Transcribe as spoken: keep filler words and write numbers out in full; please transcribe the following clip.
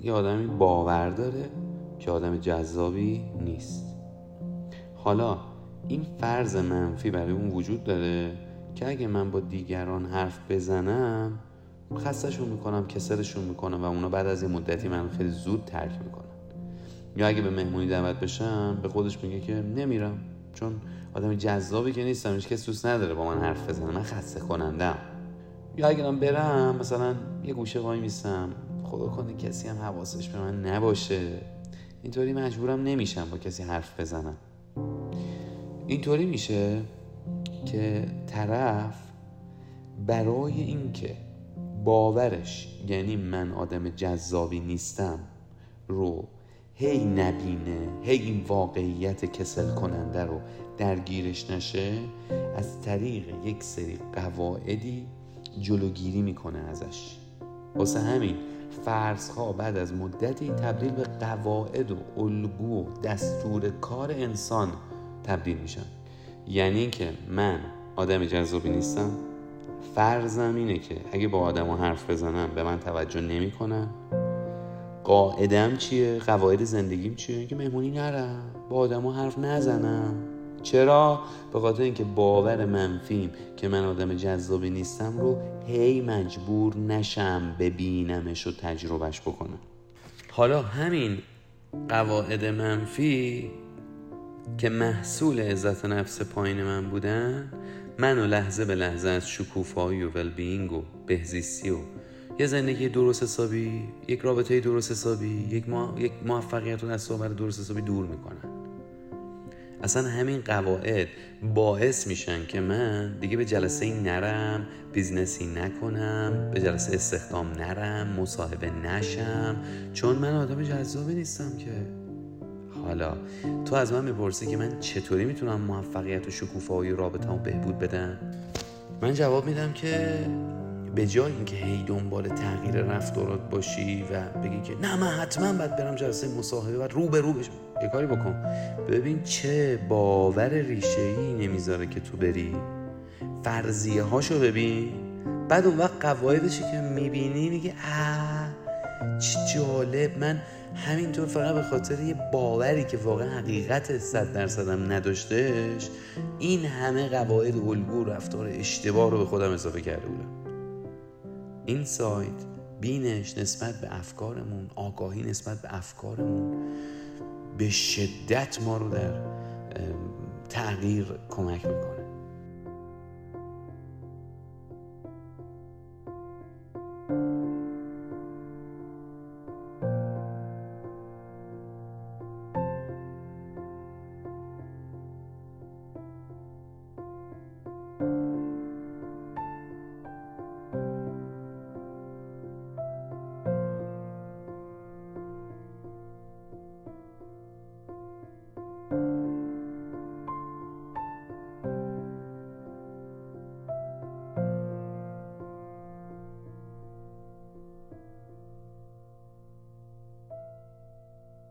یه آدمی باور داره که آدم جذابی نیست. حالا این فرض منفی برای اون وجود داره که اگه من با دیگران حرف بزنم خستشون میکنم، کسلشون میکنم و اونا بعد از یه مدتی من خیلی زود ترک میکنن. یا اگه به مهمونی دعوت بشم به خودش میگه که نمیرم چون آدم جذابی که نیستم، هیچ کس دوست نداره با من حرف بزنه، من خسته کنندم. یا اگه من برم مثلا یه گوشه وای میسم، خدا کنه کسی هم حواسش به من نباشه، اینطوری مجبورم نمیشم با کسی حرف بزنم. اینطوری میشه که طرف برای اینکه باورش یعنی من آدم جذابی نیستم رو هی نبینه، هی این واقعیت کسل کننده رو درگیرش نشه، از طریق یک سری قواعدی جلوگیری میکنه ازش. واسه همین فرضها بعد از مدتی تبدیل به قواعد و الگو و دستور کار انسان تبدیل میشن. یعنی که من آدم جذابی نیستم، فرضم اینه که اگه با آدم ها حرف بزنم به من توجه نمی کنن. قاعدم چیه؟ قواعد زندگیم چیه؟ که مهمونی نرم، با آدم ها حرف نزنم. چرا؟ به خاطر اینکه باور منفیم که من آدم جذابی نیستم رو هی مجبور نشم ببینمش و تجربهش بکنم. حالا همین قواعد منفی که محصول عزت نفس پایین من بودن، منو لحظه به لحظه از شکوفایی و ولبینگ و بهزیستی و یه زندگی درست حسابی، یک رابطه درست حسابی، یک, ما... یک موفقیت و دستاورد درست حسابی دور میکنن. اصلا همین قواعد باعث میشن که من دیگه به جلسه ای نرم، بیزنسی نکنم، به جلسه استخدام نرم، مصاحبه نشم، چون من آدم جذابی نیستم که. حالا تو از من میپرسی که من چطوری میتونم موفقیت و شکوفایی و رابطه‌مو بهبود بدم؟ من جواب میدم که به جای اینکه هی دنبال تغییر رفتارات باشی و بگی که نه من حتما باید برم جلسه مصاحبه و رو به رو بشم، یه کاری بکن ببین چه باور ریشه‌ای نمیذاره که تو بری، فرضیه هاشو ببین، بعد اون وقت قواعدشی که میبینی میگه آه چه جالب، من همینطور فقط به خاطر یه باوری که واقعا حقیقت صد درصدم نداشتهش این همه قواعد الگو رفتار اشتباه رو به خودم اضافه کرده بودم. این سایت بینش نسبت به افکارمون، آگاهی نسبت به افکارمون به شدت ما رو در تغییر کمک میکنه.